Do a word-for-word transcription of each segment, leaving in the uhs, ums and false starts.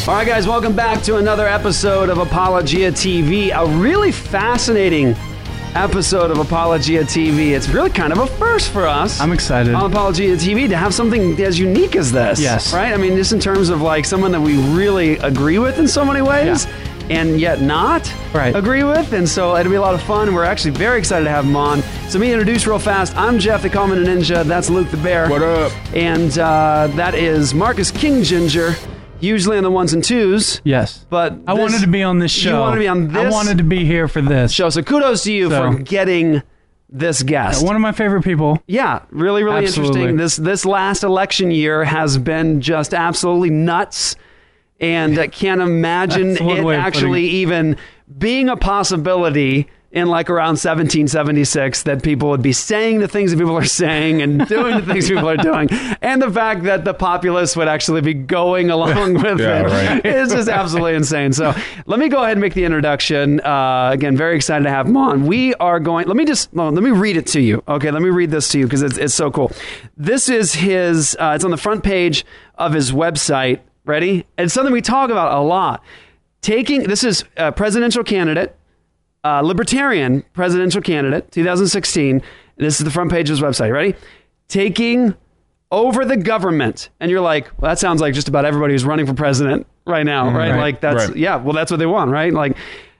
All right, guys, welcome back to another episode of Apologia T V. A really fascinating episode of Apologia T V. It's really kind of a first for us. I'm excited. On Apologia T V to have something as unique as this. Yes. Right? I mean, just in terms of like someone that we really agree with in so many ways. Yeah. And yet not right. agree with. And so it'll be a lot of fun. We're actually very excited to have him on. So me introduce real fast. I'm Jeff, they call me the Ninja. That's Luke the Bear. What up? And uh, that is Marcus King Ginger. Usually on the ones and twos. Yes. But I this, wanted to be on this show. You wanted to be on this I wanted to be here for this show. So kudos to you so. for getting this guest. One of my favorite people. Yeah, really, really Absolutely. interesting. This this last election year has been just absolutely nuts. And I can't imagine it actually even being a possibility in like around seventeen seventy-six that people would be saying the things that people are saying and doing the things people are doing. And the fact that the populace would actually be going along with yeah, it right. is just absolutely insane. So let me go ahead and make the introduction. Uh, again, very excited to have him on. We are going, let me just, well, let me read it to you. Okay, let me read this to you because it's, it's so cool. This is his, uh, it's on the front page of his website. Ready? It's something we talk about a lot. Taking, this is a presidential candidate, uh, libertarian presidential candidate, two thousand sixteen. This is the front page of his website. Ready? Taking over the government. And you're like, well, that sounds like just about everybody who's running for president right now, right? Right. Like that's, Right. yeah, well, that's what they want, right? Like,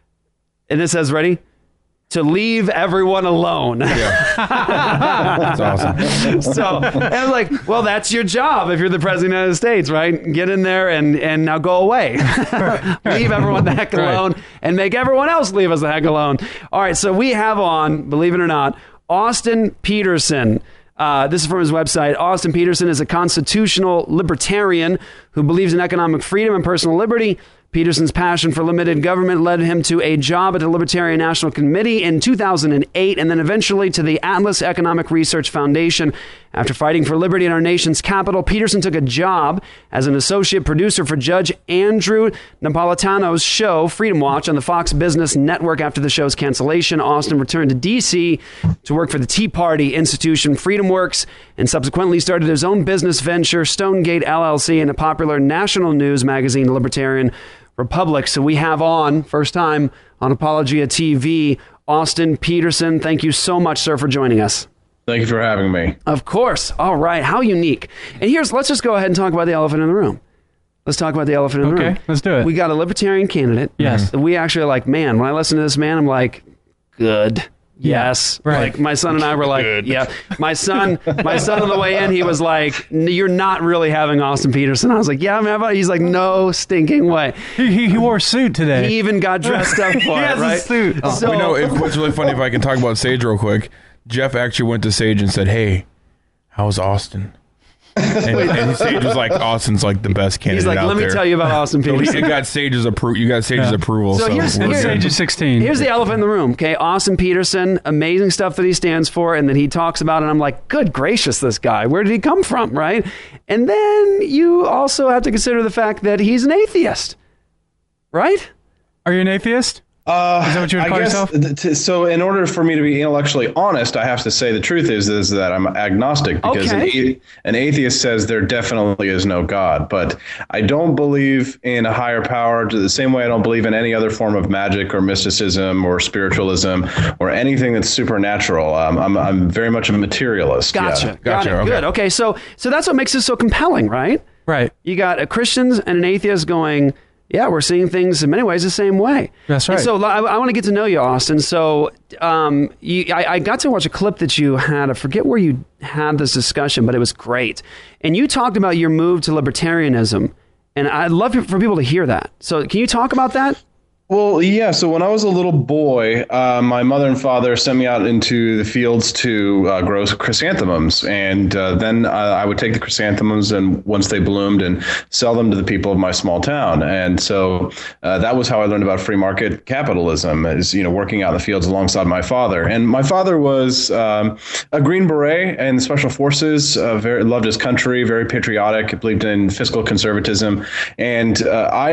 and it says, ready? To leave everyone alone. Yeah. That's awesome. So, and I was like, well, that's your job if you're the president of the United States, right? Get in there and, and now go away. Leave everyone the heck alone Right. and make everyone else leave us the heck alone. All right, so we have on, believe it or not, Austin Peterson. Uh, this is from his website. Austin Peterson is a constitutional libertarian who believes in economic freedom and personal liberty. Peterson's passion for limited government led him to a job at the Libertarian National Committee in two thousand eight and then eventually to the Atlas Economic Research Foundation. After fighting for liberty in our nation's capital, Peterson took a job as an associate producer for Judge Andrew Napolitano's show, Freedom Watch, on the Fox Business Network. After the show's cancellation, Austin returned to D C to work for the Tea Party institution, Freedom Works, and subsequently started his own business venture, Stonegate L L C, and a popular national news magazine, Libertarian Republic. So we have on, first time on Apologia T V, Austin Peterson. Thank you so much, sir, for joining us. Thank you for having me. Of course. All right. How unique. And here's, let's just go ahead and talk about the elephant in the room. Let's talk about the elephant in the room. Okay, let's do it. We got a libertarian candidate. Yes. that We actually are like, man, when I listen to this man, I'm like, good. Yes. Right. Like my son and I were like, Good. yeah. My son, my son on the way in, he was like, you're not really having Austin Peterson. I was like, yeah, man. He's like, no stinking way. He, he, he wore a suit today. He even got dressed up for He it, has a right? suit. Oh. So, you know, if, what's really funny, if I can talk about Sage real quick, Jeff actually went to Sage and said, hey, how's Austin? And, and Sage was like, Austin's like the best candidate he's like, out let me there. tell you about Austin So Peterson. you got Sage's approval. You got Sage's Yeah. approval. So So, here's- we're here's- good. Age of sixteen. Here's the elephant in the room, okay? Austin Peterson, amazing stuff that he stands for and that he talks about. And I'm like, good gracious, this guy. Where did he come from, right? And then you also have to consider the fact that he's an atheist, right? Are you an atheist? Uh, Is that what you would I call guess, yourself? th- t- so in order for me to be intellectually honest, I have to say the truth is is that I'm agnostic because Okay. an, a- an atheist says there definitely is no God. But I don't believe in a higher power to the same way I don't believe in any other form of magic or mysticism or spiritualism or anything that's supernatural. Um, I'm, I'm very much a materialist. Gotcha. Yeah. Got Gotcha, it. okay. Good. Okay. So, so that's what makes it so compelling, right? Right. You got a Christians and an atheist going, yeah, we're seeing things in many ways the same way. That's And right. so I, I want to get to know you, Austin. So um, you, I, I got to watch a clip that you had. I forget where you had this discussion, but it was great. And you talked about your move to libertarianism. And I'd love for people to hear that. So can you talk about that? Well, yeah. So when I was a little boy, uh, my mother and father sent me out into the fields to uh, grow chrysanthemums. And uh, then uh, I would take the chrysanthemums and once they bloomed and sell them to the people of my small town. And so uh, that was how I learned about free market capitalism, is, you know, working out in the fields alongside my father. And my father was um, a Green Beret in the Special Forces, uh, very loved his country, very patriotic, believed in fiscal conservatism. And uh, I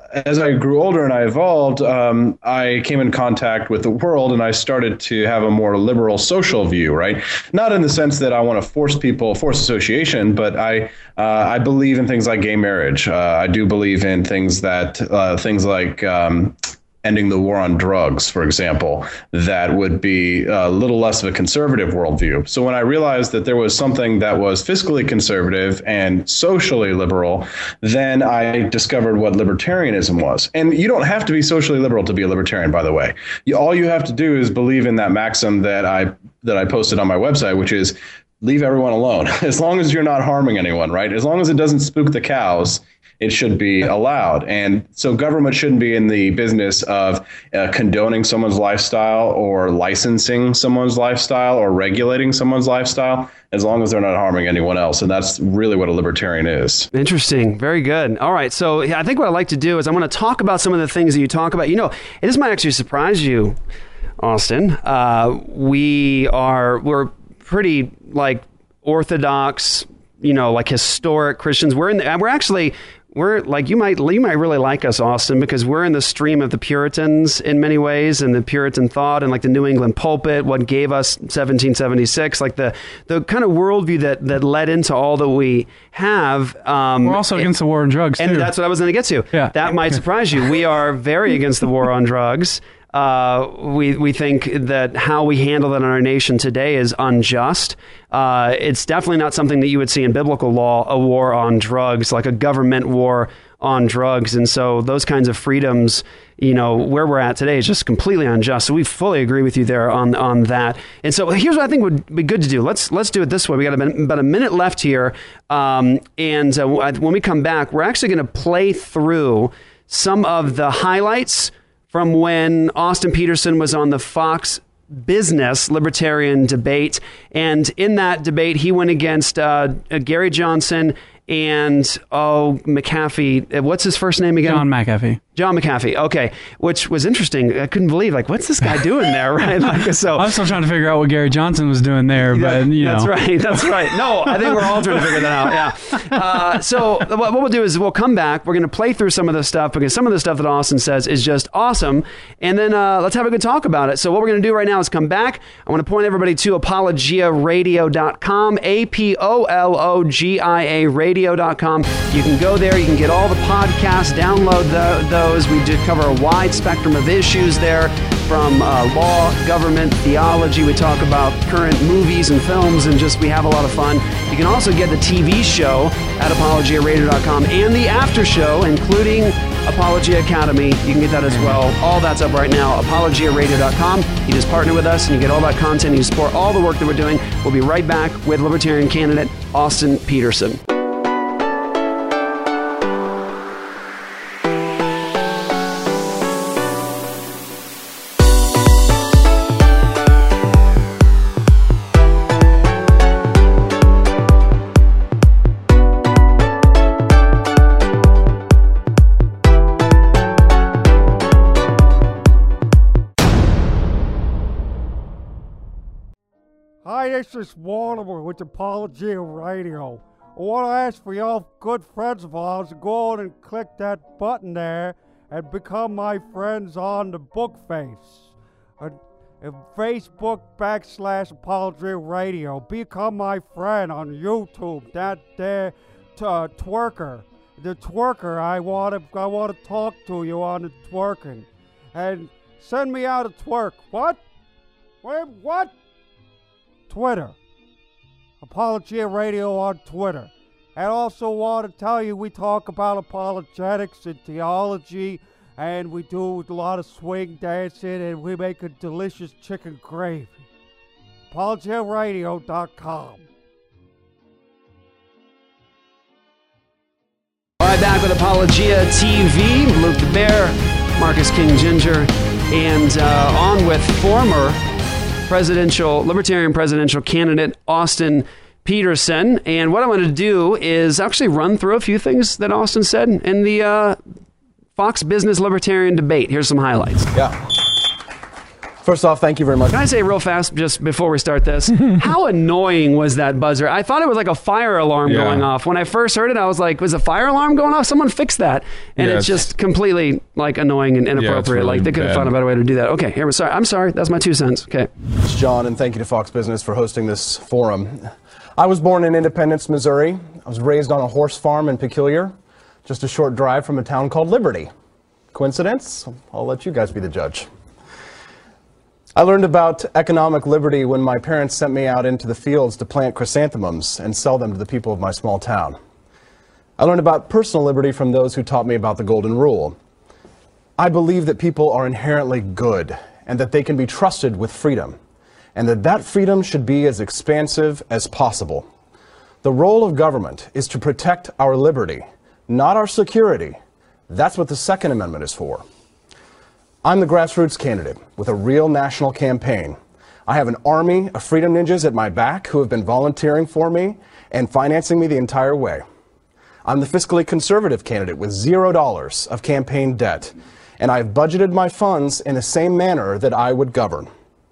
as I grew older and I evolved, um, I came in contact with the world and I started to have a more liberal social view, right? Not in the sense that I want to force people, force association, but I uh, I believe in things like gay marriage. Uh, I do believe in things that uh, things like um, ending the war on drugs, for example, that would be a little less of a conservative worldview. So when I realized that there was something that was fiscally conservative and socially liberal, then I discovered what libertarianism was. And you don't have to be socially liberal to be a libertarian, by the way. You, all you have to do is believe in that maxim that I that I posted on my website, which is leave everyone alone. As long as you're not harming anyone, right? As long as it doesn't spook the cows, it should be allowed. And so government shouldn't be in the business of uh, condoning someone's lifestyle or licensing someone's lifestyle or regulating someone's lifestyle, as long as they're not harming anyone else. And that's really what a libertarian is. Interesting. Very good. All right. So I think what I'd like to do is I want to talk about some of the things that you talk about. You know, and this might actually surprise you, Austin. Uh, we are, we're pretty like orthodox, you know, like historic Christians. We're in the, we're actually, We're like, you might you might really like us, Austin, because we're in the stream of the Puritans in many ways, and the Puritan thought, and like the New England pulpit, what gave us seventeen seventy-six, like the the kind of worldview that that led into all that we have. Um, we're also against it, the war on drugs, and too. that's what I was going to get to. Yeah. That might surprise you. We are very against the war on drugs. Uh, we we think that how we handle that in our nation today is unjust. Uh, it's definitely not something that you would see in biblical law, a war on drugs, like a government war on drugs. And so those kinds of freedoms, you know, where we're at today is just completely unjust. So we fully agree with you there on on that. And so here's what I think would be good to do. Let's let's do it this way. We got about a minute left here. Um, and uh, when we come back, we're actually going to play through some of the highlights from when Austin Petersen was on the Fox Business Libertarian debate. And in that debate, he went against uh, Gary Johnson and, oh, McAfee. What's his first name again? John McAfee. John McAfee. Okay. Which was interesting. I couldn't believe, like, what's this guy doing there, right? Like, so I'm still trying to figure out what Gary Johnson was doing there, but, that, you know. That's right. That's right. No, I think we're all trying to figure that out. Yeah. Uh, so what, what we'll do is we'll come back. We're going to play through some of the stuff because some of the stuff that Austin says is just awesome. And then uh, let's have a good talk about it. So what we're going to do right now is come back. I want to point everybody to apologia radio dot com, A P O L O G I A radio dot com. You can go there. You can get all the podcasts, download the, those. We do cover a wide spectrum of issues there, from uh, law, government, theology. We talk about current movies and films, and just we have a lot of fun. You can also get the T V show at apologia radio dot com and the after show, including Apologia Academy. You can get that as well. All that's up right now, apologia radio dot com. You just partner with us and you get all that content. You support all the work that we're doing. We'll be right back with Libertarian candidate Austin Petersen. Hi, this is Mortimer with Apologia Radio. I want to ask for y'all good friends of ours to go on and click that button there and become my friends on the book face. Uh, uh, Facebook backslash Apologia Radio. Become my friend on YouTube. That there t- uh, twerker. The twerker. I want to I want to talk to you on the twerking. And send me out a twerk. What? Wait, what? Twitter. Apologia Radio on Twitter. And also want to tell you we talk about apologetics and theology, and we do a lot of swing dancing, and we make a delicious chicken gravy. apologia radio dot com. All right, back with Apologia T V. Luke the Bear, Marcus King Ginger, and uh, on with former presidential, Libertarian presidential candidate Austin Petersen. And what I want to do is actually run through a few things that Austin said in the uh, Fox Business Libertarian debate. Here's some highlights. Yeah. First off, thank you very much. Can I say real fast, just before we start this, how annoying was that buzzer? I thought it was like a fire alarm Yeah. going off. When I first heard it, I was like, was a fire alarm going off? Someone fix that. And Yeah, it's it's- just completely like annoying and inappropriate. really like they could have bad. found a better way to do that. Okay, here, sorry. I'm sorry. That's my two cents. Okay. It's John, and thank you to Fox Business for hosting this forum. I was born in Independence, Missouri. I was raised on a horse farm in Peculiar, just a short drive from a town called Liberty. Coincidence? I'll let you guys be the judge. I learned about economic liberty when my parents sent me out into the fields to plant chrysanthemums and sell them to the people of my small town. I learned about personal liberty from those who taught me about the Golden Rule. I believe that people are inherently good and that they can be trusted with freedom, and that that freedom should be as expansive as possible. The role of government is to protect our liberty, not our security. That's what the Second Amendment is for. I'm the grassroots candidate with a real national campaign. I have an army of freedom ninjas at my back who have been volunteering for me and financing me the entire way. I'm the fiscally conservative candidate with zero dollars of campaign debt, and I've budgeted my funds in the same manner that I would govern.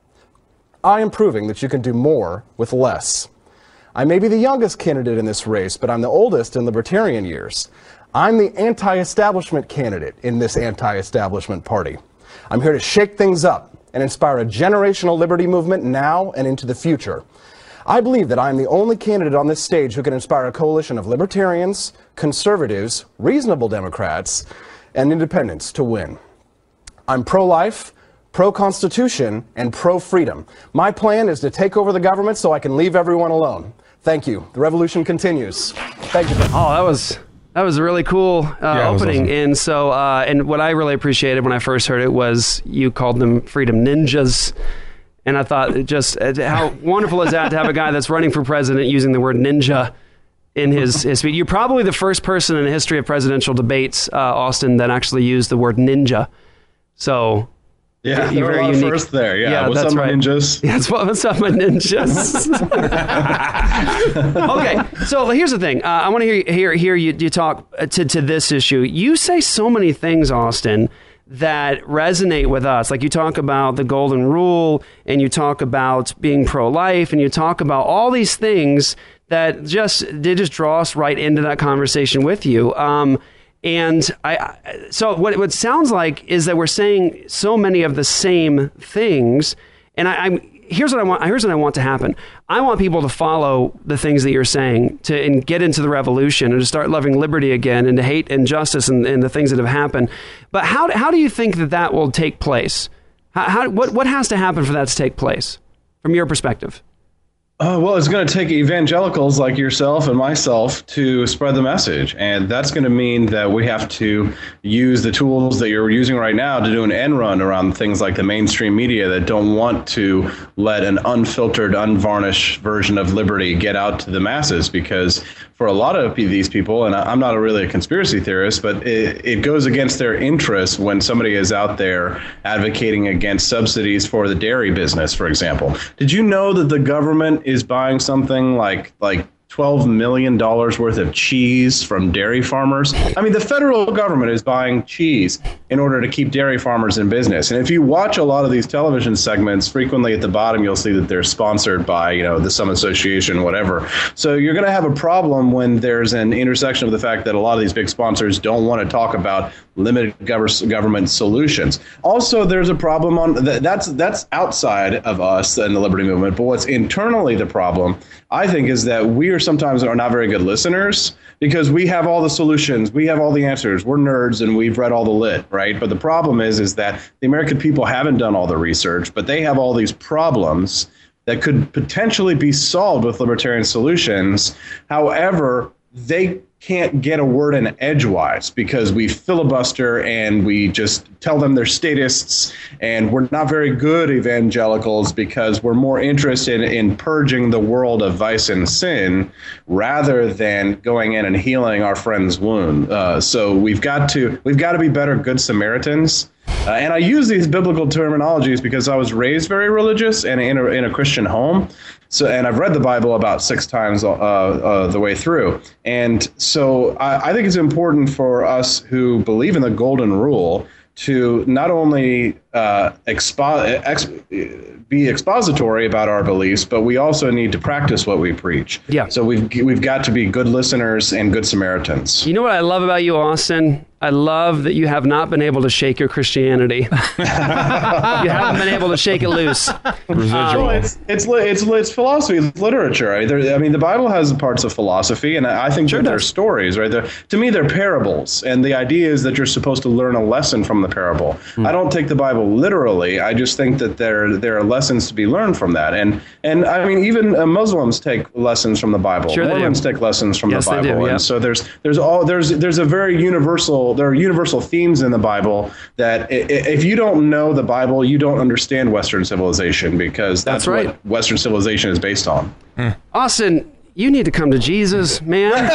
I am proving that you can do more with less. I may be the youngest candidate in this race, but I'm the oldest in libertarian years. I'm the anti-establishment candidate in this anti-establishment party. I'm here to shake things up and inspire a generational liberty movement now and into the future. I believe that I am the only candidate on this stage who can inspire a coalition of libertarians, conservatives, reasonable Democrats, and independents to win. I'm pro-life, pro-constitution, and pro-freedom. My plan is to take over the government so I can leave everyone alone. Thank you. The revolution continues. Thank you. Oh, that was that was a really cool uh, Yeah, it was opening. awesome. And so, uh, and what I really appreciated when I first heard it was you called them freedom ninjas. And I thought it just uh, how wonderful is that to have a guy that's running for president using the word ninja in his, his speech. You're probably the first person in the history of presidential debates, uh, Austin, that actually used the word ninja. So Yeah, you're there were very a lot of unique. first there. Yeah, Yeah, what's that's up, right. ninjas? That's what, what's up, my ninjas? Okay, so here's the thing. Uh, I want to hear hear hear you, you talk to to this issue. You say so many things, Austin, that resonate with us. Like you talk about the Golden Rule, and you talk about being pro-life, and you talk about all these things that just they just draw us right into that conversation with you. Um, And I, I- so what what sounds like is that we're saying so many of the same things. And I, I'm here's what I want. Here's what I want to happen. I want people to follow the things that you're saying to and get into the revolution and to start loving liberty again and to hate injustice and, and the things that have happened. But how how do you think that that will take place? How, how what what has to happen for that to take place from your perspective? Uh, well, it's going to take evangelicals like yourself and myself to spread the message. And that's going to mean that we have to use the tools that you're using right now to do an end run around things like the mainstream media that don't want to let an unfiltered, unvarnished version of liberty get out to the masses. Because for a lot of these people, and I'm not a really a conspiracy theorist, but it, it goes against their interest when somebody is out there advocating against subsidies for the dairy business, for example. Did you know that the government is buying something like like twelve million dollars worth of cheese from dairy farmers? I mean, the federal government is buying cheese in order to keep dairy farmers in business. And if you watch a lot of these television segments, frequently at the bottom, you'll see that they're sponsored by, you know, the some association, whatever. So you're going to have a problem when there's an intersection of the fact that a lot of these big sponsors don't want to talk about limited gov- government solutions. Also, there's a problem on th- that's that's outside of us and the liberty movement. But what's internally the problem, I think, is that we are sometimes are not very good listeners because we have all the solutions, we have all the answers. We're nerds and we've read all the lit, right? But the problem is, is that the American people haven't done all the research, but they have all these problems that could potentially be solved with libertarian solutions. However, they can't get a word in edgewise because we filibuster and we just tell them they're statists, and we're not very good evangelicals because we're more interested in purging the world of vice and sin rather than going in and healing our friend's wound. Uh, so we've got to we've got to be better good Samaritans. Uh, and I use these biblical terminologies because I was raised very religious and in a, in a Christian home. So, and I've read the Bible about six times uh, uh, the way through. And so I, I think it's important for us who believe in the Golden Rule to not only uh, expo- ex- be expository about our beliefs, but we also need to practice what we preach. Yeah. So we've we've got to be good listeners and good Samaritans. You know what I love about you, Austin? I love that you have not been able to shake your Christianity. You haven't been able to shake it loose. Residual. Um, it's, it's it's it's philosophy, it's literature. Right? There, I mean, the Bible has parts of philosophy, and I think Sure that they're does. stories. Right? They're, to me, they're parables, and the idea is that you're supposed to learn a lesson from the parable. Hmm. I don't take the Bible literally. I just think that there there are lessons to be learned from that, and and I mean, even uh, Muslims take lessons from the Bible. Sure they do. Mormons take lessons from Yes, the they Bible, do, yeah. and so there's there's all there's there's a very universal there are universal themes in the Bible that i- i- if you don't know the Bible, you don't understand Western civilization, because that's, That's right. what Western civilization is based on. Austin, you need to come to Jesus, man.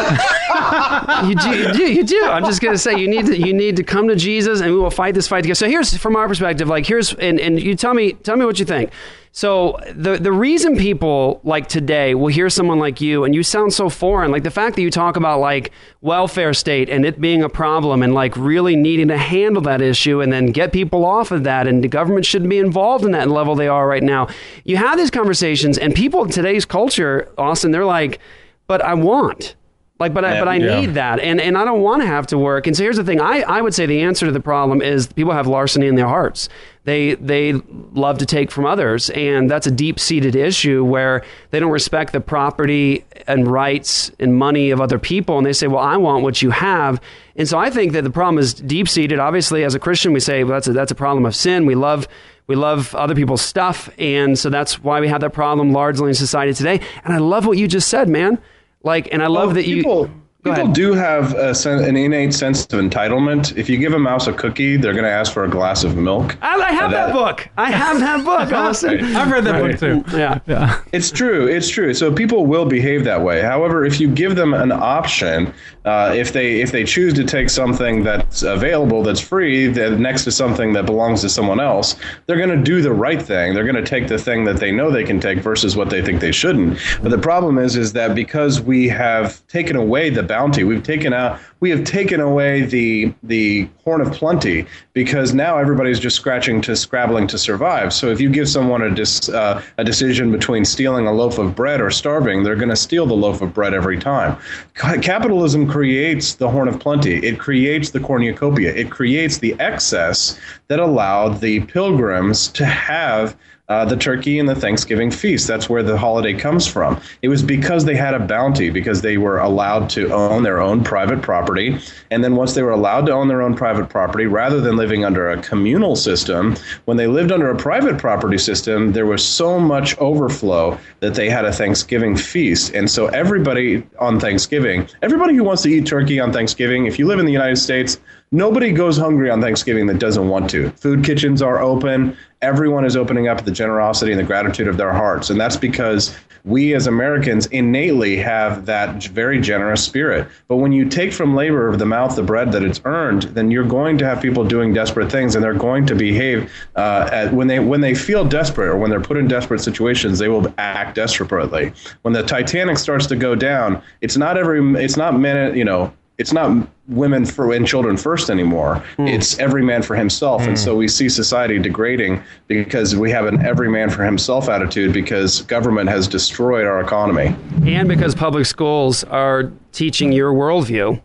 you do, you do, you do. I'm just gonna say you need to, you need to come to Jesus, and we will fight this fight together. So here's from our perspective, like here's, and, and you tell me, tell me what you think. So the the reason people like today will hear someone like you, and you sound so foreign, like the fact that you talk about like welfare state and it being a problem, and like really needing to handle that issue, and then get people off of that, and the government shouldn't be involved in that level they are right now. You have these conversations, and people in today's culture, Austin, they're like, but I want. Like, but I, Yeah, but I yeah. need that, and and I don't want to have to work. And so here's the thing: I, I would say the answer to the problem is people have larceny in their hearts. They they love to take from others, and that's a deep seated issue where they don't respect the property and rights and money of other people, and they say, "Well, I want what you have." And so I think that the problem is deep seated. Obviously, as a Christian, we say, "Well, that's a, that's a problem of sin." We love. We love other people's stuff, and so that's why we have that problem largely in society today. And I love what you just said, man. Like, and I love Well, that you. people, Go people ahead. do have a sen- an innate sense of entitlement. If you give a mouse a cookie, they're going to ask for a glass of milk. I, I have Uh, that, that- book. I have that book, Austin. I've read that book too. Yeah. Yeah. It's true. It's true. So people will behave that way. However, if you give them an option, uh, if they if they choose to take something that's available, that's free, that next to something that belongs to someone else, they're going to do the right thing. They're going to take the thing that they know they can take versus what they think they shouldn't. But the problem is, is that because we have taken away the bounty, we've taken out, we have taken away the the horn of plenty, because now everybody's just scratching to scrabbling to survive. So if you give someone a dis, uh, a decision between stealing a loaf of bread or starving, they're going to steal the loaf of bread every time. Ca- Capitalism creates the horn of plenty. It creates the cornucopia. It creates the excess that allowed the pilgrims to have Uh, the turkey and the Thanksgiving feast. That's where the holiday comes from. It was because they had a bounty, because they were allowed to own their own private property. And then once they were allowed to own their own private property, rather than living under a communal system, when they lived under a private property system, there was so much overflow that they had a Thanksgiving feast. And so everybody on Thanksgiving, everybody who wants to eat turkey on Thanksgiving, if you live in the United States, nobody goes hungry on Thanksgiving that doesn't want to. Food kitchens are open. Everyone is opening up the generosity and the gratitude of their hearts. And that's because we as Americans innately have that very generous spirit. But when you take from labor of the mouth the bread that it's earned, then you're going to have people doing desperate things, and they're going to behave uh, at, when they when they feel desperate, or when they're put in desperate situations, they will act desperately. When the Titanic starts to go down, it's not every it's not men, you know, it's not women for and children first anymore. Mm. It's every man for himself. Mm. And so we see society degrading because we have an every man for himself attitude, because government has destroyed our economy. And because public schools are teaching your worldview.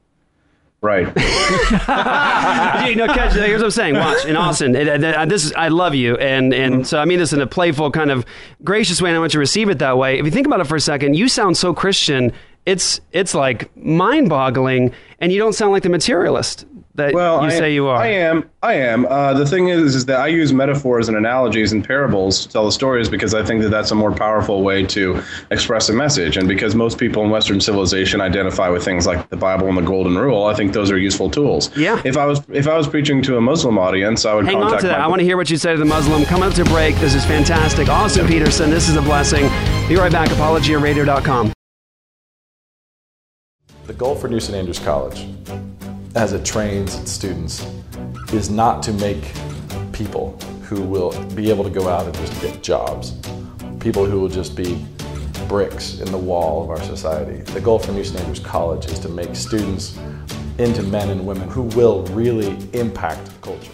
Right. you know, catch, here's what I'm saying. Watch in Austin. It, it, it, this is, I love you, and and mm-hmm. so I mean this in a playful, kind of gracious way, and I want you to receive it that way. If you think about it for a second, you sound so Christian. It's it's like mind-boggling, and you don't sound like the materialist that well, you I, say you are. I am. I am. Uh, the thing is, is that I use metaphors and analogies and parables to tell the stories, because I think that that's a more powerful way to express a message. And because most people in Western civilization identify with things like the Bible and the Golden Rule, I think those are useful tools. Yeah. If I was if I was preaching to a Muslim audience, I would hang contact on to that. my I want to hear what you say to the Muslim. Come up to break. This is fantastic. Austin Peterson. This is a blessing. Be right back. apologia radio dot com. The goal for New Saint Andrews College, as it trains its students, is not to make people who will be able to go out and just get jobs, people who will just be bricks in the wall of our society. The goal for New Saint Andrews College is to make students into men and women who will really impact culture.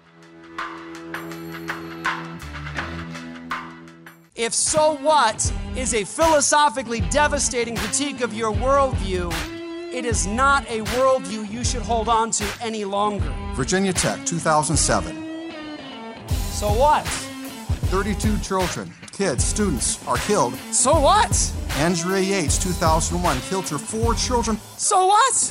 If So What is a philosophically devastating critique of your worldview, it is not a worldview you should hold on to any longer. Virginia Tech, two thousand seven. So what? thirty-two children, kids, students are killed. So what? Andrea Yates, two thousand one, killed her four children. So what?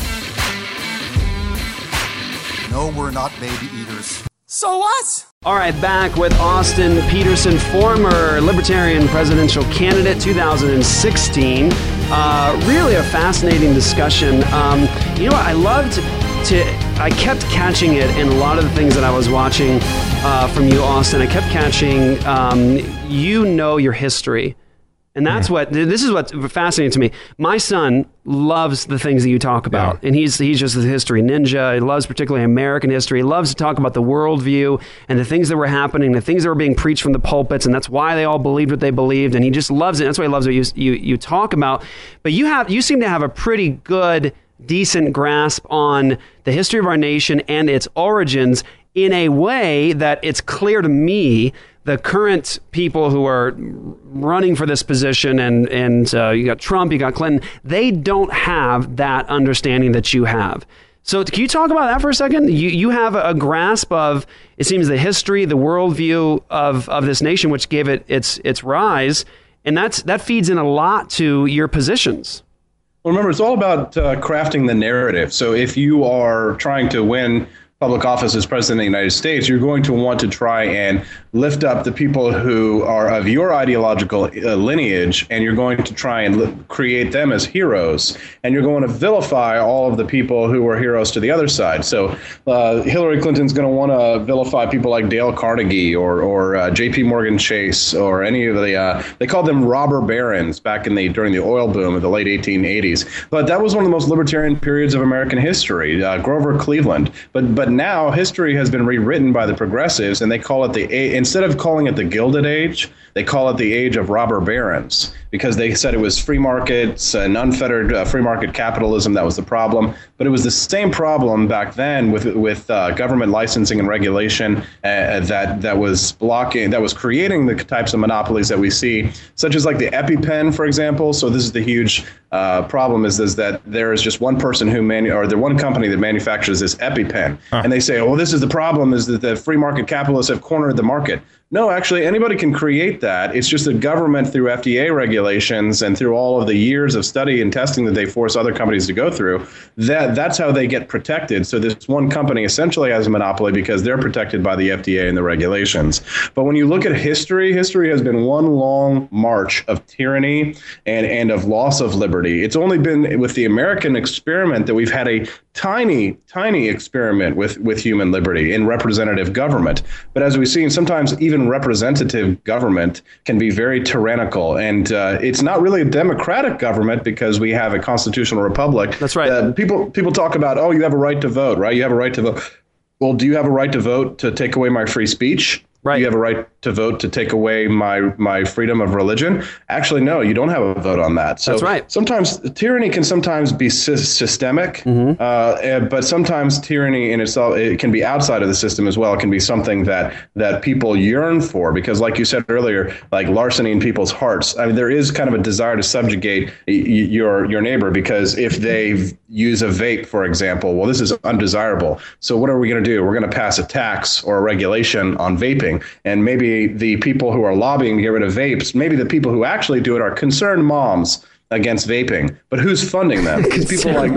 No, we're not baby eaters. So what? All right, back with Austin Peterson, former Libertarian presidential candidate, two thousand sixteen. Uh, really a fascinating discussion. Um, you know what? I loved to, I kept catching it in a lot of the things that I was watching uh, from you, Austin. I kept catching, um, you know your history. And that's what, this is what's fascinating to me. My son loves the things that you talk about. Yeah. And he's he's just a history ninja. He loves particularly American history. He loves to talk about the worldview and the things that were happening, the things that were being preached from the pulpits. And that's why they all believed what they believed. And he just loves it. That's why he loves what you, you, you talk about. But you have you seem to have a pretty good, decent grasp on the history of our nation and its origins in a way that it's clear to me the current people who are running for this position, and and uh, you got Trump, you got Clinton, they don't have that understanding that you have. So can you talk about that for a second? You you have a grasp of, it seems, the history, the worldview of, of this nation, which gave it its its rise, and that's that feeds in a lot to your positions. Well, remember, it's all about uh, crafting the narrative. So if you are trying to win public office as president of the United States, you're going to want to try and lift up the people who are of your ideological uh, lineage, and you're going to try and li- create them as heroes, and you're going to vilify all of the people who were heroes to the other side. So uh, Hillary Clinton's going to want to vilify people like Dale Carnegie or or uh, J P Morgan Chase or any of the uh, they called them robber barons back in the during the oil boom of the late eighteen eighties. But that was one of the most libertarian periods of American history. Uh, Grover Cleveland, but but now history has been rewritten by the progressives, and they call it the instead of calling it the Gilded Age, they call it the age of robber barons, because they said it was free markets and unfettered uh, free market capitalism that was the problem. But it was the same problem back then with with uh, government licensing and regulation uh, that that was blocking, that was creating the types of monopolies that we see, such as like the EpiPen, for example. So this is the huge uh, problem is, is that there is just one person who manu- or the one company that manufactures this EpiPen, huh. and they say, oh, this is the problem is that the free market capitalists have cornered the market. No, actually, anybody can create that. It's just the government, through F D A regulations and through all of the years of study and testing that they force other companies to go through, that that's how they get protected. So this one company essentially has a monopoly because they're protected by the F D A and the regulations. But when you look at history, history has been one long march of tyranny and, and of loss of liberty. It's only been with the American experiment that we've had a tiny, tiny experiment with, with human liberty in representative government. But as we've seen, sometimes even representative government can be very tyrannical. And uh, it's not really a democratic government because we have a constitutional republic. That's right. Uh, people, people talk about, oh, you have a right to vote, right? You have a right to vote. Well, do you have a right to vote to take away my free speech? Right. Do you have a right to vote to take away my my freedom of religion? Actually, no, you don't have a vote on that. So that's right. Sometimes tyranny can sometimes be sy- systemic, mm-hmm. uh, but sometimes tyranny in itself, it can be outside of the system as well. It can be something that that people yearn for, because like you said earlier, like larceny in people's hearts. I mean, there is kind of a desire to subjugate y- your your neighbor, because if they use a vape, for example, well, this is undesirable. So what are we going to do? We're going to pass a tax or a regulation on vaping. And maybe the people who are lobbying to get rid of vapes, maybe the people who actually do it are concerned moms against vaping. But who's funding them? It's people like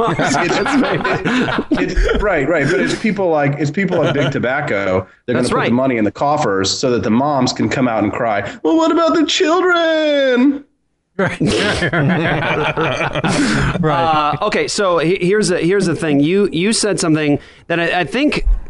it's, it's, right, right. But it's people like it's people like Big Tobacco. They're going to put right. the money in the coffers so that the moms can come out and cry, well, what about the children? Right. right. Uh, okay. So here's a, here's the thing. You you said something that I, I think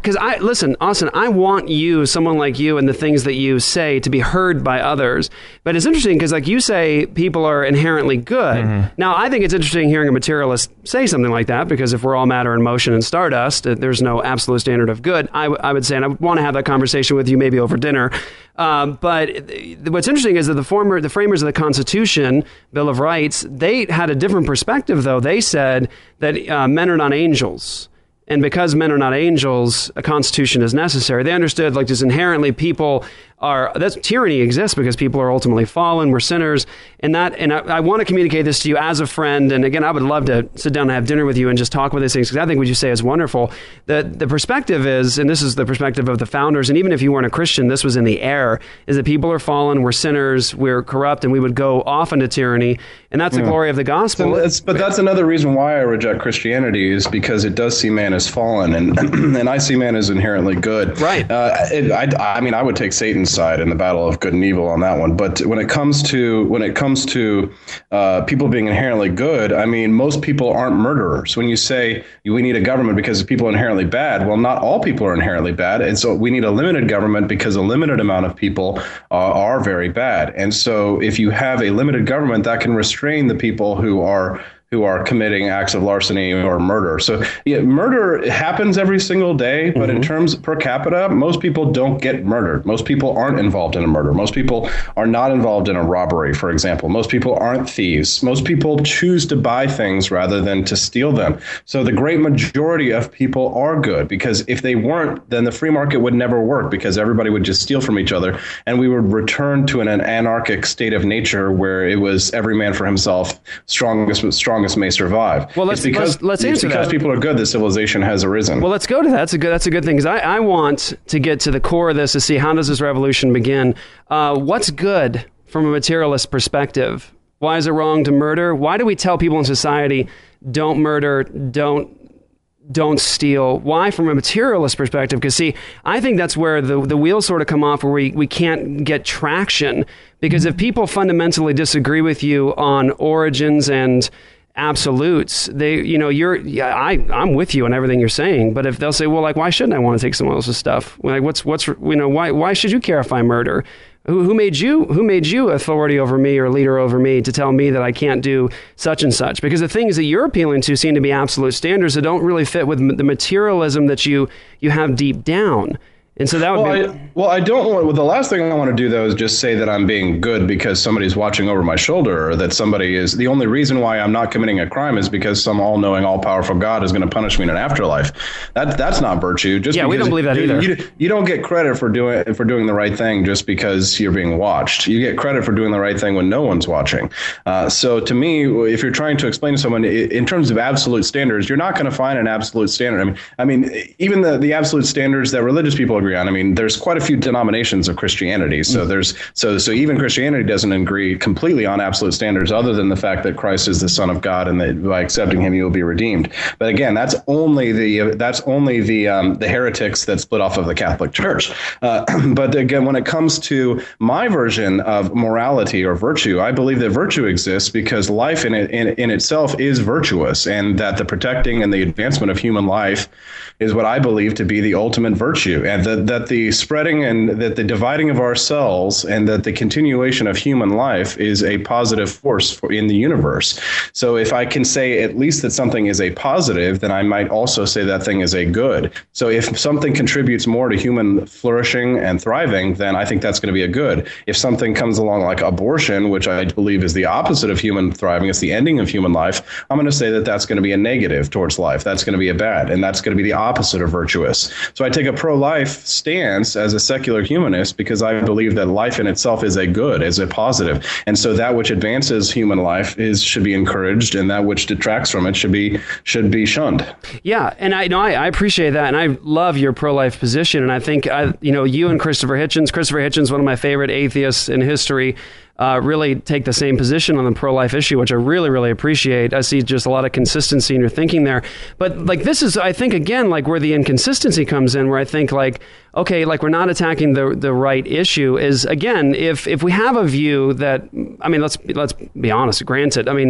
because I listen, Austin, I want you, someone like you, and the things that you say to be heard by others. But it's interesting because, like you say, people are inherently good. Mm-hmm. Now, I think it's interesting hearing a materialist say something like that, because if we're all matter and motion and stardust, there's no absolute standard of good. I, w- I would say, and I would want to have that conversation with you maybe over dinner. Um, but what's interesting is that the former, the framers of the Constitution, Bill of Rights, they had a different perspective, though. They said that uh, men are not angels. And because men are not angels, a constitution is necessary. They understood, like, just inherently people are, that's tyranny exists because people are ultimately fallen, we're sinners. And that, and I, I want to communicate this to you as a friend. And again, I would love to sit down and have dinner with you and just talk about these things, because I think what you say is wonderful. The, the perspective is, and this is the perspective of the founders, and even if you weren't a Christian, this was in the air, is that people are fallen, we're sinners, we're corrupt, and we would go off into tyranny. And that's the yeah. glory of the gospel. So it's, but that's another reason why I reject Christianity, is because it does see man as fallen, and and I see man as inherently good. Right. Uh, it, I, I mean, I would take Satan's side in the battle of good and evil on that one. But when it comes to when it comes to uh, people being inherently good, I mean, most people aren't murderers. When you say we need a government because people are inherently bad, well, not all people are inherently bad, and so we need a limited government because a limited amount of people uh, are very bad. And so if you have a limited government, that can restrain the people who are who are committing acts of larceny or murder. So yeah, murder happens every single day, but mm-hmm. in terms per capita, most people don't get murdered. Most people aren't involved in a murder. Most people are not involved in a robbery, for example. Most people aren't thieves. Most people choose to buy things rather than to steal them. So the great majority of people are good, because if they weren't, then the free market would never work, because everybody would just steal from each other, and we would return to an, an anarchic state of nature where it was every man for himself, strongest strongest may survive. Well, let's it's because, let's, let's it's answer because that. people are good that civilization has arisen. Well, let's go to that. That's a good. That's a good thing, because I, I want to get to the core of this to see, how does this revolution begin? Uh, what's good from a materialist perspective? Why is it wrong to murder? Why do we tell people in society, don't murder, don't don't steal? Why, from a materialist perspective? Because, see, I think that's where the the wheels sort of come off, where we, we can't get traction. Because if people fundamentally disagree with you on origins and absolutes, they, you know, you're, yeah, I, I'm with you on everything you're saying. But if they'll say, well, like, why shouldn't I want to take someone else's stuff? Like, what's, what's, you know, why, why should you care if I murder? Who, who made you, who made you authority over me or leader over me to tell me that I can't do such and such? Because the things that you're appealing to seem to be absolute standards that don't really fit with the materialism that you, you have deep down. And so that would well, be... I, well, I don't want... Well, the last thing I want to do, though, is just say that I'm being good because somebody's watching over my shoulder, or that somebody is... The only reason why I'm not committing a crime is because some all-knowing, all-powerful God is going to punish me in an afterlife. That, that's not virtue. Just yeah, we don't believe that you, either. You, you don't get credit for doing for doing the right thing just because you're being watched. You get credit for doing the right thing when no one's watching. Uh, so to me, if you're trying to explain to someone in terms of absolute standards, you're not going to find an absolute standard. I mean, I mean, even the, the absolute standards that religious people agree on, I mean, there's quite a few denominations of Christianity. So there's so so even Christianity doesn't agree completely on absolute standards, other than the fact that Christ is the Son of God and that by accepting him you will be redeemed. But again, that's only the that's only the um, the heretics that split off of the Catholic Church. Uh, but again, when it comes to my version of morality or virtue, I believe that virtue exists because life in it in, in itself is virtuous, and that the protecting and the advancement of human life is what I believe to be the ultimate virtue, and that that the spreading and that the dividing of our cells and that the continuation of human life is a positive force for, in the universe. So if I can say at least that something is a positive, then I might also say that thing is a good. So if something contributes more to human flourishing and thriving, then I think that's going to be a good. If something comes along like abortion, which I believe is the opposite of human thriving, it's the ending of human life, I'm going to say that that's going to be a negative towards life. That's going to be a bad, and that's going to be the opposite of virtuous. So I take a pro-life stance as a secular humanist because I believe that life in itself is a good, is a positive. And so that which advances human life is should be encouraged, and that which detracts from it should be should be shunned. Yeah, and I know I, I appreciate that, and I love your pro-life position. And I think I, you know, you and Christopher Hitchens, Christopher Hitchens, one of my favorite atheists in history, Uh, really take the same position on the pro-life issue, which I really, really appreciate. I see just a lot of consistency in your thinking there. But like this is, I think, again, like where the inconsistency comes in, where I think like, okay, like we're not attacking the the right issue is, again, if if we have a view that, I mean, let's let's be honest, granted, I mean,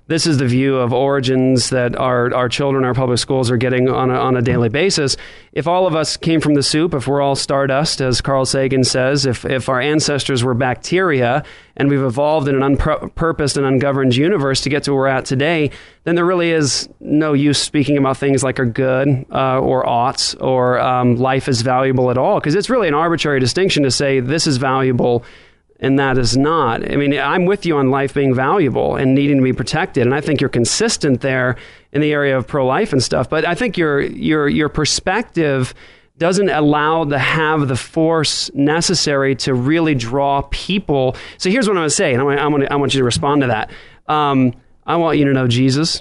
this is the view of origins that our, our children, our public schools are getting on a, on a daily basis. If all of us came from the soup, if we're all stardust, as Carl Sagan says, if, if our ancestors were bacteria and we've evolved in an unpurposed and ungoverned universe to get to where we're at today, then there really is no use speaking about things like are good uh, or oughts or um, life is valuable at all, because it's really an arbitrary distinction to say this is valuable and that is not. I mean, I'm with you on life being valuable and needing to be protected, and I think you're consistent there in the area of pro-life and stuff. But I think your your your perspective doesn't allow to have the force necessary to really draw people. So here's what I'm going to say, and I want, I want, I want you to respond to that. Um, I want you to know Jesus.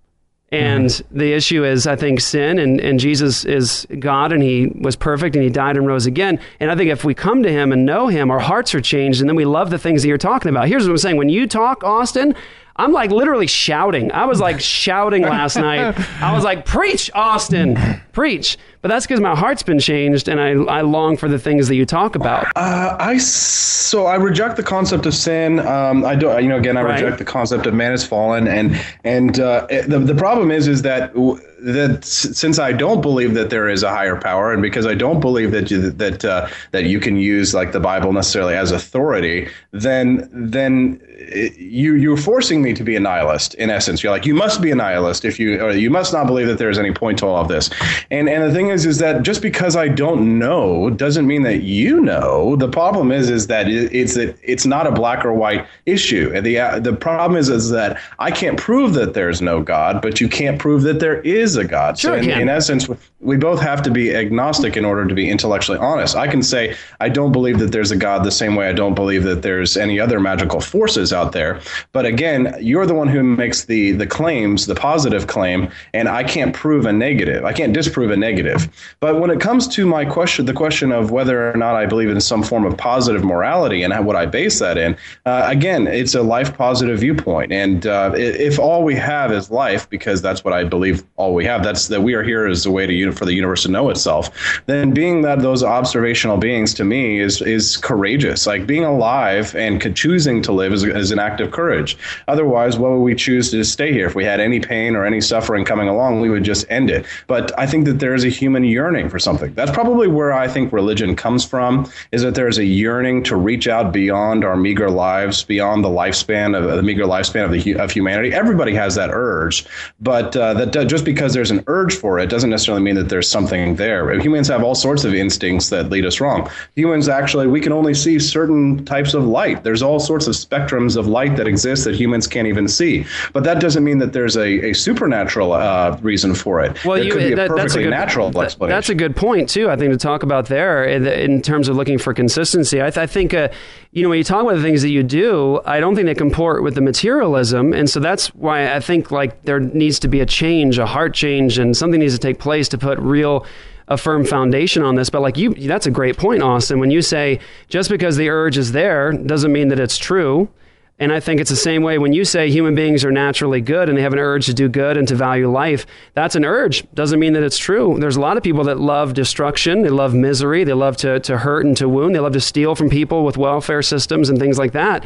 And mm-hmm. the issue is, I think, sin, and, and Jesus is God, and he was perfect, and he died and rose again. And I think if we come to him and know him, our hearts are changed, and then we love the things that you're talking about. Here's what I'm saying. When you talk, Austin, I'm like literally shouting. I was like shouting last night. I was like, preach, Austin, preach. But that's because my heart's been changed, and I, I long for the things that you talk about. Uh, I so I reject the concept of sin. Um, I don't. You know, again, I right. reject the concept of man is fallen, and and uh, the the problem is is that that since I don't believe that there is a higher power, and because I don't believe that you, that uh, that you can use like the Bible necessarily as authority, then then you you're forcing me to be a nihilist in essence. You're like, you must be a nihilist if you or you must not believe that there is any point to all of this. And and the thing is is that just because I don't know doesn't mean that you know. The problem is is that it, it's that it's not a black or white issue. And the uh, the problem is is that I can't prove that there's no God, but you can't prove that there is a God. Sure, so in, in essence, we both have to be agnostic in order to be intellectually honest. I can say I don't believe that there's a God the same way I don't believe that there's any other magical forces out there. But again, you're the one who makes the the claims, the positive claim, and I can't prove a negative. I can't disprove a negative. But when it comes to my question, the question of whether or not I believe in some form of positive morality and what I base that in, uh, again, it's a life positive viewpoint. And uh, if all we have is life, because that's what I believe all we have, that's that we are here as a way to for the universe to know itself, then being that those observational beings to me is is courageous. Like being alive and choosing to live is, is an act of courage. Otherwise, what would we choose to stay here? If we had any pain or any suffering coming along, we would just end it. But I think that there is a human yearning for something. That's probably where I think religion comes from, is that there is a yearning to reach out beyond our meager lives, beyond the lifespan of the meager lifespan of the of humanity. Everybody has that urge, but uh, that just because there's an urge for it doesn't necessarily mean that there's something there. Humans have all sorts of instincts that lead us wrong. Humans actually, we can only see certain types of light. There's all sorts of spectrums of light that exist that humans can't even see. But that doesn't mean that there's a, a supernatural uh, reason for it. Well, there you, could be a that, perfectly that's a good, natural that, explanation. That's a good point, too, I think, to talk about there in, in terms of looking for consistency. I, th- I think, uh, you know, when you talk about the things that you do, I don't think they comport with the materialism. And so that's why I think, like, there needs to be a change, a heart change, and something needs to take place to put real a firm foundation on this. But like you, that's a great point, Austin, when you say just because the urge is there doesn't mean that it's true. And I think it's the same way when you say human beings are naturally good and they have an urge to do good and to value life. That's an urge. Doesn't mean that it's true. There's a lot of people that love destruction. They love misery. They love to, to hurt and to wound. They love to steal from people with welfare systems and things like that.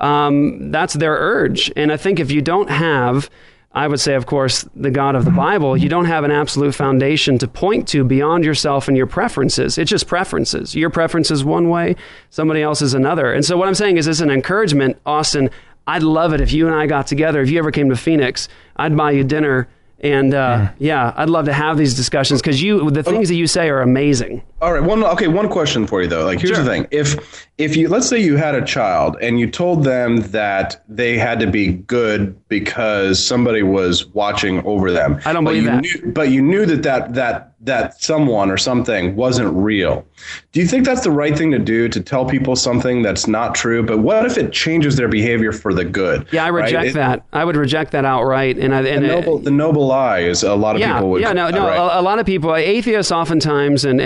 Um, that's their urge. And I think if you don't have, I would say, of course, the God of the Bible, you don't have an absolute foundation to point to beyond yourself and your preferences. It's just preferences. Your preference is one way, somebody else is another. And so what I'm saying is, it's an encouragement. Austin, I'd love it if you and I got together. If you ever came to Phoenix, I'd buy you dinner. And uh, yeah, I'd love to have these discussions because you, the things that you say are amazing. All right. One. Okay. One question for you though. Like, here's Sure. the thing. If if you let's say you had a child and you told them that they had to be good because somebody was watching over them. I don't but believe you that. Knew, but you knew that that that that someone or something wasn't real. Do you think that's the right thing to do, to tell people something that's not true? But what if it changes their behavior for the good? Yeah, I reject right? that. It, I would reject that outright. And, I, and the noble, the noble lie is a lot of yeah, people would. Yeah, no, no. Right? A, a lot of people, atheists oftentimes, and, and agnostics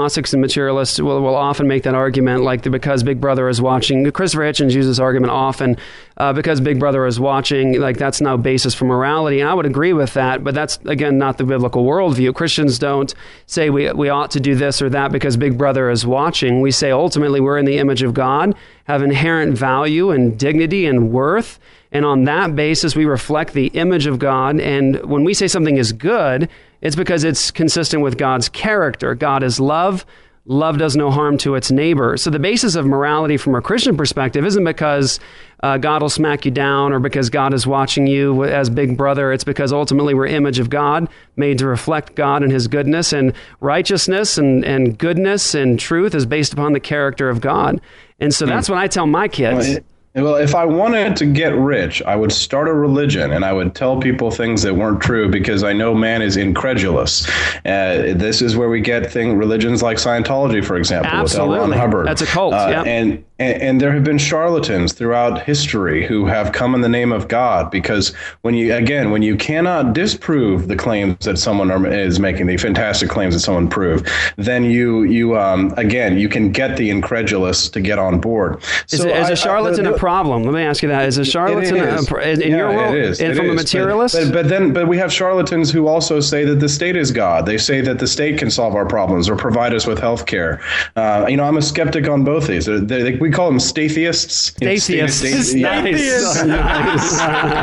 agnostics and materialists will, will often make that argument, like the, because Big Brother is watching. Christopher Hitchens uses this argument often, uh, because Big Brother is watching, like that's no basis for morality. And I would agree with that, but that's, again, not the biblical worldview. Christians don't say we, we ought to do this or that because Big Brother is watching. We say ultimately we're in the image of God, have inherent value and dignity and worth. And on that basis, we reflect the image of God. And when we say something is good, it's because it's consistent with God's character. God is love. Love does no harm to its neighbor. So the basis of morality from a Christian perspective isn't because uh, God will smack you down or because God is watching you as Big Brother. It's because ultimately we're image of God, made to reflect God and his goodness. And righteousness and, and goodness and truth is based upon the character of God. And so that's what I tell my kids. Well, if I wanted to get rich, I would start a religion and I would tell people things that weren't true because I know man is incredulous. Uh, this is where we get thing religions like Scientology, for example, Absolutely. with L. Ron Hubbard. That's a cult. Uh, yeah. And And, and there have been charlatans throughout history who have come in the name of God, because when you, again, when you cannot disprove the claims that someone are, is making, the fantastic claims that someone proved, then you, you um, again, you can get the incredulous to get on board. Is, so it, is I, a charlatan I, the, a problem? Let me ask you that. Is a charlatan it is. a, in, in yeah, your world? It is. And it from is. a materialist? But, but, but then, but we have charlatans who also say that the state is God. They say that the state can solve our problems or provide us with health care. Uh, you know, I'm a skeptic on both these. They, they, we call them stateists. Stateists. Nice. nice.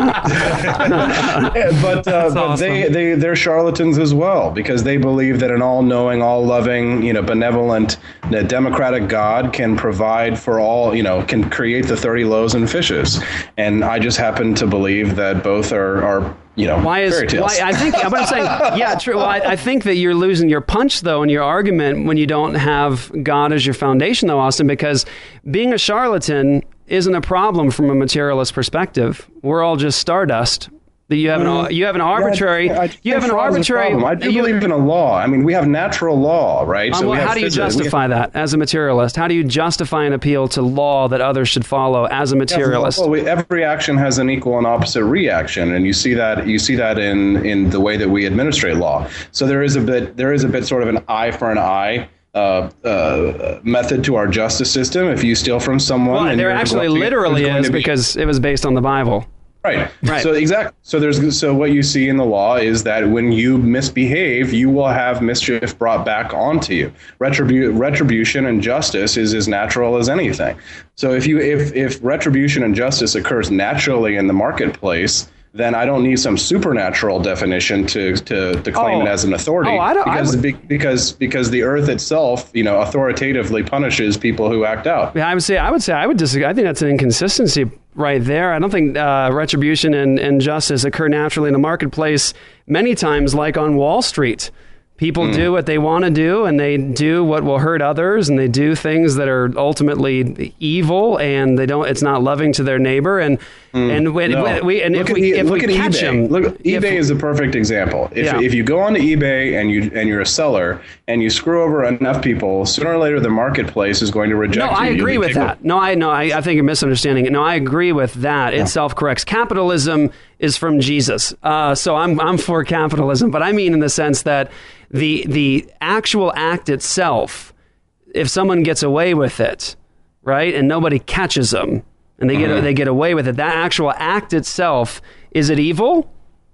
yeah, but uh, but awesome. they, they, they're charlatans as well, because they believe that an all-knowing, all-loving, you know, benevolent, uh, democratic God can provide for all, you know, can create the thirty loaves and fishes. And I just happen to believe that both are, are you know, why is fairy tales. why I think but I'm saying yeah true well, I, I think that you're losing your punch though in your argument when you don't have God as your foundation though, Austin, because being a charlatan isn't a problem from a materialist perspective. We're all just stardust. That you have an you have an arbitrary Yeah, I, I you have an arbitrary I do you, believe in a law. I mean, we have natural law, right? Um, So well, we have how do you physics. justify We- that as a materialist? How do you justify an appeal to law that others should follow as a materialist? Well, we, every action has an equal and opposite reaction, and you see that you see that in in the way that we administrate law. So there is a bit there is a bit sort of an eye for an eye. Uh, uh, method to our justice system. If you steal from someone, Well, and there you're actually going to- literally there's going is to be- because it was based on the Bible. Right. Right. So exactly. So there's so what you see in the law is that when you misbehave, you will have mischief brought back onto you. Retribu- retribution and justice is as natural as anything. So if you if if retribution and justice occurs naturally in the marketplace, then I don't need some supernatural definition to to, to claim Oh. it as an authority. Oh, I don't- I because would- be, because because the earth itself, you know, authoritatively punishes people who act out. Yeah, I would say I would say I would disagree. I think that's an inconsistency right there. I don't think uh, retribution and, and justice occur naturally in the marketplace many times, like on Wall Street. People do what they want to do, and they do what will hurt others, and they do things that are ultimately evil, and they don't. It's not loving to their neighbor, and and when, No. when we and look if at, we E- if look we at catch eBay. them, Look, eBay is a perfect example. If Yeah. if you go onto eBay and you and you're a seller and you screw over enough people, sooner or later the marketplace is going to reject No, you. I You'll agree be with taken- that. No, I no, I, I think you're misunderstanding it. No, I agree with that. It self-corrects. Capitalism is from Jesus, uh, so I'm I'm for capitalism. But I mean in the sense that the the actual act itself, if someone gets away with it, right, and nobody catches them, and they get they get away with it, that actual act itself, is it evil?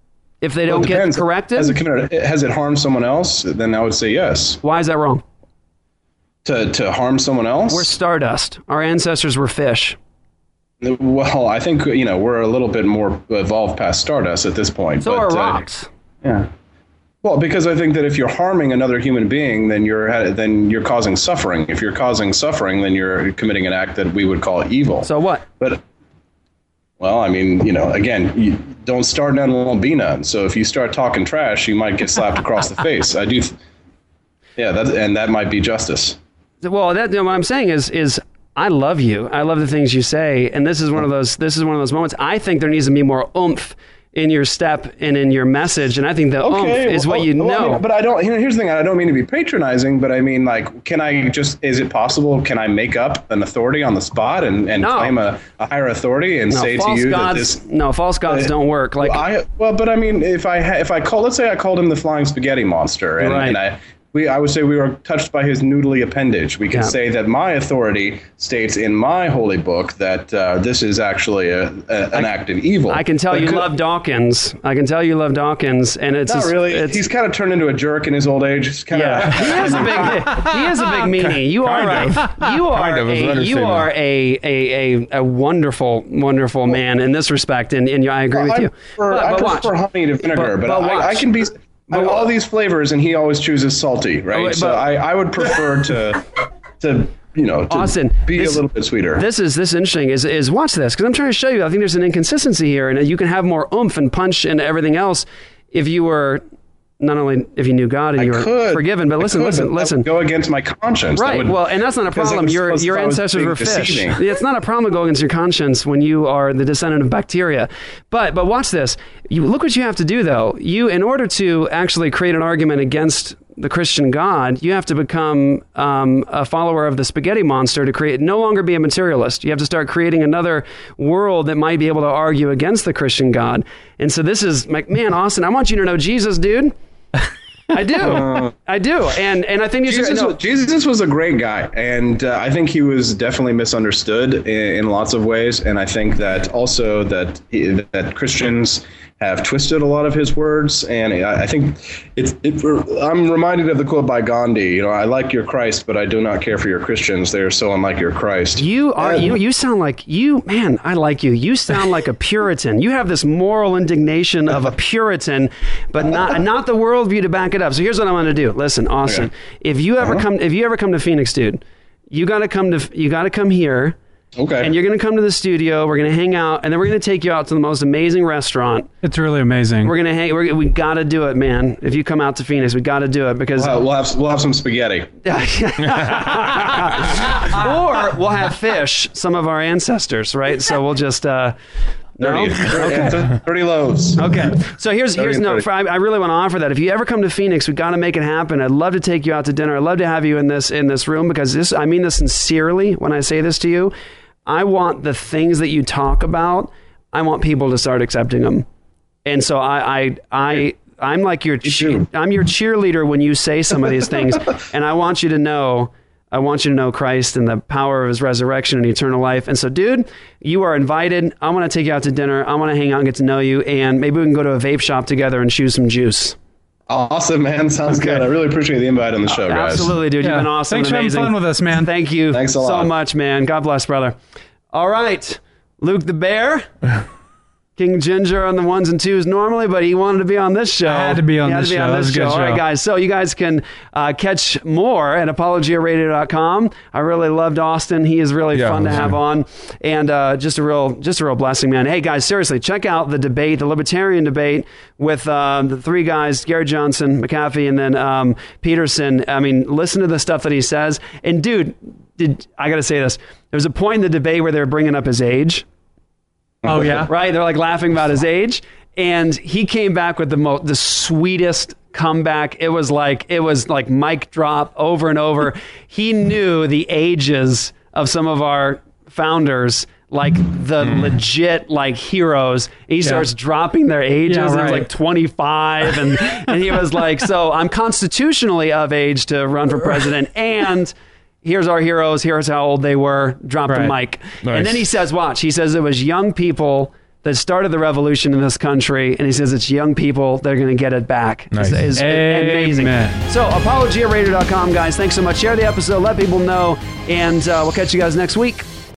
If they Well, don't it get depends. corrected, Has it, has it harmed someone else? Then I would say yes. why is that wrong? To to harm someone else? We're stardust. Our ancestors were fish. Well, I think you know we're a little bit more evolved past stardust at this point. So but, are uh, rocks. Yeah. Well, because I think that if you're harming another human being, then you're then you're causing suffering. If you're causing suffering, then you're committing an act that we would call evil. So what? But, well, I mean, you know, again, you don't start none won't be none. So if you start talking trash, you might get slapped across the face. I do. Th- yeah, that and that might be justice. Well, that, you know, what I'm saying is is I love you. I love the things you say, and this is one of those. This is one of those moments. I think there needs to be more oomph in your step and in your message, and I think the oomph is what well, you well, I know. mean, but I don't. Here, here's the thing. I don't mean to be patronizing, but I mean, like, can I just? Is it possible? Can I make up an authority on the spot and, and No. claim a, a higher authority and no, say to false you gods. that this? No, false gods uh, don't work. Like Well, I well, but I mean, if I ha- if I call, let's say I called him the flying spaghetti monster, and, Right. and I we I would say we are touched by his noodly appendage. We can Yeah. say that my authority states in my holy book that uh, this is actually a, a, an act of evil. I can tell But you could- love Dawkins. I can tell you love Dawkins, and it's Not a- really. It's, He's kind of turned into a jerk in his old age. He's kind yeah, of. he is a big. He is a big meanie. You are Kind a, you are Kind of, is an a, you understatement. are a, a, a, a wonderful wonderful man in this respect, and, and I agree with I you. prefer, But- I but watch. prefer honey to vinegar, But- but, but I, I watch. can be But all wa- these flavors, and he always chooses salty, right? Oh, wait, so but- I, I would prefer to to you know to Austin, be this- a little bit sweeter. This is this is interesting. Is is watch this because I'm trying to show you. I think there's an inconsistency here, and you can have more oomph and punch and everything else if you were not only if you knew God and I you were could, forgiven, but I listen, could, listen, but that listen. would go against my conscience. That Right. would- Well, and that's not a because it problem. was Your supposed- your I was ancestors being were fish. deceiving. It's not a problem to go against your conscience when you are the descendant of bacteria. But but watch this. You look what you have to do though. You in order to actually create an argument against the Christian God, you have to become um, a follower of the spaghetti monster to create no longer be a materialist. You have to start creating another world that might be able to argue against the Christian God. And so this is like, man, Austin, I want you to know Jesus, dude. I do, I do, and and I think you should. Jesus, No, was, Jesus was a great guy, and uh, I think he was definitely misunderstood in, in lots of ways. And I think that also that he, that Christians have twisted a lot of his words. And I, I think it's. It, I'm reminded of the quote by Gandhi. You know, I like your Christ, but I do not care for your Christians. They are so unlike your Christ. You are And- you you sound like you man, I like you. You sound like a Puritan. You have this moral indignation of a Puritan, but not not the worldview to back it up. So here's what I'm gonna do. Listen, Austin, Okay. if you ever Uh-huh. come if you ever come to Phoenix, dude, you gotta come to you gotta come here. Okay. And you're gonna come to the studio, we're gonna hang out, and then we're gonna take you out to the most amazing restaurant. It's really amazing. We're gonna hang we're, we gotta do it, man. If you come out to Phoenix, we gotta do it because We'll have, we'll have we'll have some spaghetti. or we'll have fish, some of our ancestors, right? So we'll just uh no? thirty, thirty loaves. Okay. So here's thirty here's and no. thirty. For, I, I really want to offer that. If you ever come to Phoenix, we got to make it happen. I'd love to take you out to dinner. I'd love to have you in this in this room because this. I mean this sincerely when I say this to you. I want the things that you talk about. I want people to start accepting them. And so I I I. I'm like your cheer, I'm your cheerleader when you say some of these things, and I want you to know. I want you to know Christ and the power of his resurrection and eternal life. And so, dude, you are invited. I want to take you out to dinner. I want to hang out and get to know you. And maybe we can go to a vape shop together and choose some juice. Awesome, man. Sounds Okay. good. I really appreciate the invite on the show, guys. Absolutely, dude. Yeah. You've been awesome. Thanks and for having amazing. fun with us, man. Thank you Thanks a so lot. much, man. God bless, brother. All right. Luke the Bear. King Ginger on the ones and twos normally, but he wanted to be on this show. I had to be on He had this to be show. on That was this a good show. All right, show. guys. So you guys can uh, catch more at apologia radio dot com. I really loved Austin. He is really Yeah, fun to it was have good. on, and uh, just a real, just a real blessing, man. Hey, guys, seriously, check out the debate, the libertarian debate with uh, the three guys: Gary Johnson, McAfee, and then um, Peterson. I mean, listen to the stuff that he says. And dude, did I got to say this? There was a point in the debate where they were bringing up his age. Oh yeah. Right? They're like laughing about his age. And he came back with the most, the sweetest comeback. It was like, it was like mic drop over and over. He knew the ages of some of our founders, like the legit like heroes. He starts dropping their ages. Yeah, It was right. like twenty-five. And, and he was like, so I'm constitutionally of age to run for president. And here's our heroes. Here's how old they were. Drop the Right. mic. Nice. And then he says, watch, he says it was young people that started the revolution in this country, and he says it's young people that are going to get it back. Nice. It's, it's amazing. Amen. So, apologia radio dot com, guys. Thanks so much. Share the episode. Let people know, and uh, we'll catch you guys next week.